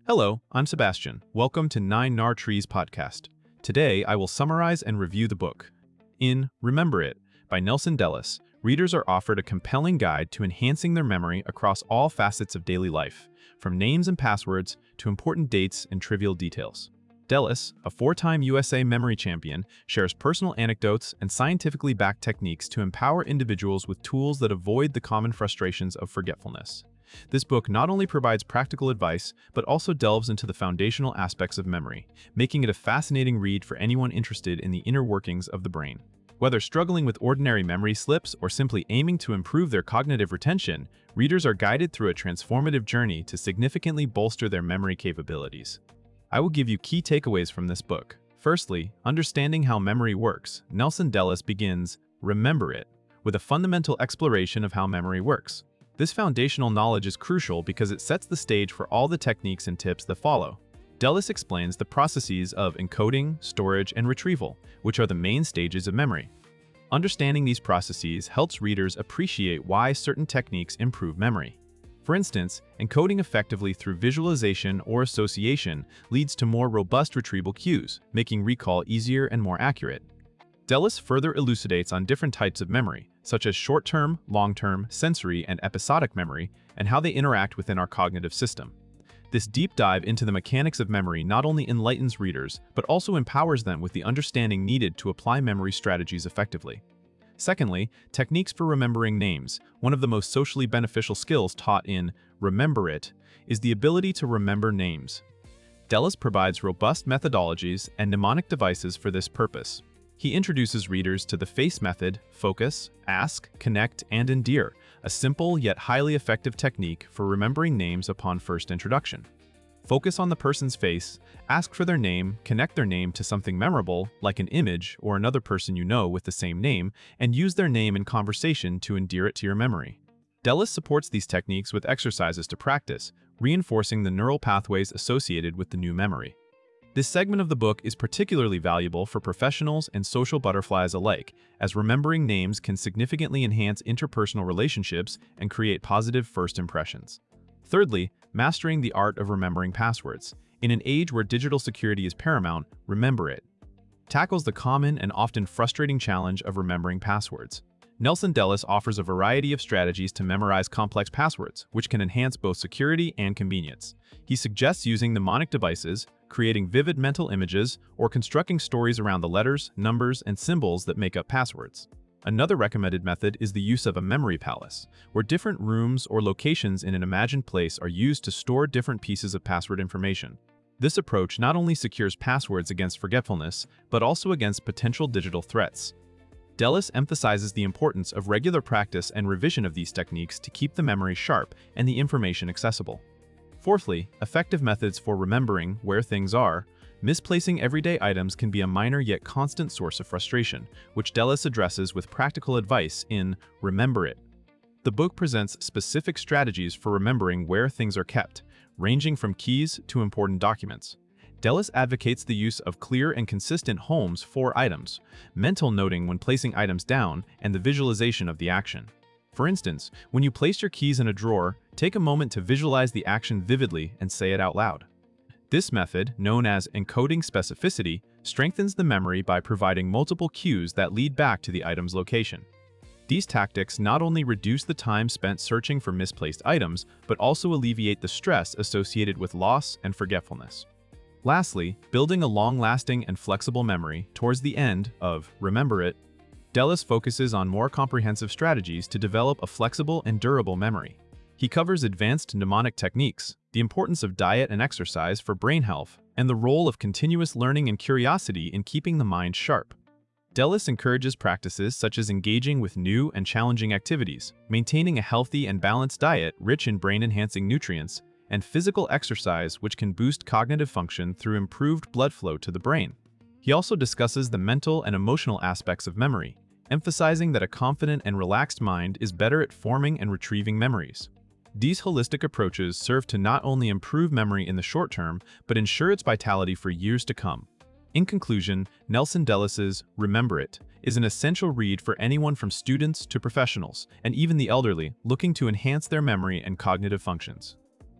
Hello, I'm Sebastian. Welcome to 9 Gnar Trees podcast. Today, I will summarize and review the book. In Remember It by Nelson Dellis, readers are offered a compelling guide to enhancing their memory across all facets of daily life, from names and passwords to important dates and trivial details. Dellis, a 4-time USA memory champion, shares personal anecdotes and scientifically backed techniques to empower individuals with tools that avoid the common frustrations of forgetfulness. This book not only provides practical advice, but also delves into the foundational aspects of memory, making it a fascinating read for anyone interested in the inner workings of the brain. Whether struggling with ordinary memory slips or simply aiming to improve their cognitive retention, readers are guided through a transformative journey to significantly bolster their memory capabilities. I will give you key takeaways from this book. Firstly, understanding how memory works. Nelson Dellis begins Remember It with a fundamental exploration of how memory works. This foundational knowledge is crucial because it sets the stage for all the techniques and tips that follow. Dellis explains the processes of encoding, storage, and retrieval, which are the main stages of memory. Understanding these processes helps readers appreciate why certain techniques improve memory. For instance, encoding effectively through visualization or association leads to more robust retrieval cues, making recall easier and more accurate. Dellis further elucidates on different types of memory, such as short-term, long-term, sensory, and episodic memory, and how they interact within our cognitive system. This deep dive into the mechanics of memory not only enlightens readers, but also empowers them with the understanding needed to apply memory strategies effectively. Secondly, techniques for remembering names. One of the most socially beneficial skills taught in Remember It is the ability to remember names. Dellis provides robust methodologies and mnemonic devices for this purpose. He introduces readers to the FACE method, focus, ask, connect, and endear, a simple yet highly effective technique for remembering names upon first introduction. Focus on the person's face, ask for their name, connect their name to something memorable, like an image or another person you know with the same name, and use their name in conversation to endear it to your memory. Dellis supports these techniques with exercises to practice, reinforcing the neural pathways associated with the new memory. This segment of the book is particularly valuable for professionals and social butterflies alike, as remembering names can significantly enhance interpersonal relationships and create positive first impressions. Thirdly, mastering the art of remembering passwords. In an age where digital security is paramount, Remember It tackles the common and often frustrating challenge of remembering passwords. Nelson Dellis offers a variety of strategies to memorize complex passwords, which can enhance both security and convenience. He suggests using mnemonic devices, creating vivid mental images, or constructing stories around the letters, numbers, and symbols that make up passwords. Another recommended method is the use of a memory palace, where different rooms or locations in an imagined place are used to store different pieces of password information. This approach not only secures passwords against forgetfulness, but also against potential digital threats. Dellis emphasizes the importance of regular practice and revision of these techniques to keep the memory sharp and the information accessible. Fourthly, effective methods for remembering where things are. Misplacing everyday items can be a minor yet constant source of frustration, which Dellis addresses with practical advice in Remember It. The book presents specific strategies for remembering where things are kept, ranging from keys to important documents. Dellis advocates the use of clear and consistent homes for items, mental noting when placing items down, and the visualization of the action. For instance, when you place your keys in a drawer, take a moment to visualize the action vividly and say it out loud. This method, known as encoding specificity, strengthens the memory by providing multiple cues that lead back to the item's location. These tactics not only reduce the time spent searching for misplaced items, but also alleviate the stress associated with loss and forgetfulness. Lastly, building a long-lasting and flexible memory. Towards the end of Remember It, Dellis focuses on more comprehensive strategies to develop a flexible and durable memory. He covers advanced mnemonic techniques, the importance of diet and exercise for brain health, and the role of continuous learning and curiosity in keeping the mind sharp. Dellis encourages practices such as engaging with new and challenging activities, maintaining a healthy and balanced diet rich in brain-enhancing nutrients, and physical exercise which can boost cognitive function through improved blood flow to the brain. He also discusses the mental and emotional aspects of memory, emphasizing that a confident and relaxed mind is better at forming and retrieving memories. These holistic approaches serve to not only improve memory in the short term, but ensure its vitality for years to come. In conclusion, Nelson Dellis's Remember It is an essential read for anyone from students to professionals, and even the elderly, looking to enhance their memory and cognitive functions.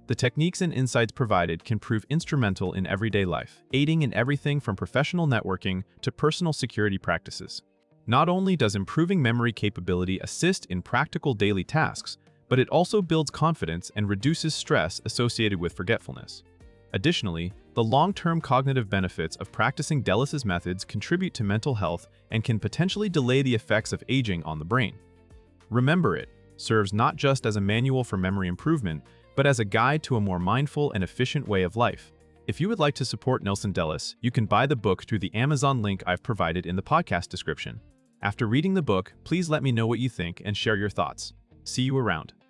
The techniques and insights provided can prove instrumental in everyday life, aiding in everything from professional networking to personal security practices. Not only does improving memory capability assist in practical daily tasks, but it also builds confidence and reduces stress associated with forgetfulness. Additionally, the long-term cognitive benefits of practicing Dellis's methods contribute to mental health and can potentially delay the effects of aging on the brain. Remember It serves not just as a manual for memory improvement, but as a guide to a more mindful and efficient way of life. If you would like to support Nelson Dellis, you can buy the book through the Amazon link I've provided in the podcast description. After reading the book, please let me know what you think and share your thoughts. See you around.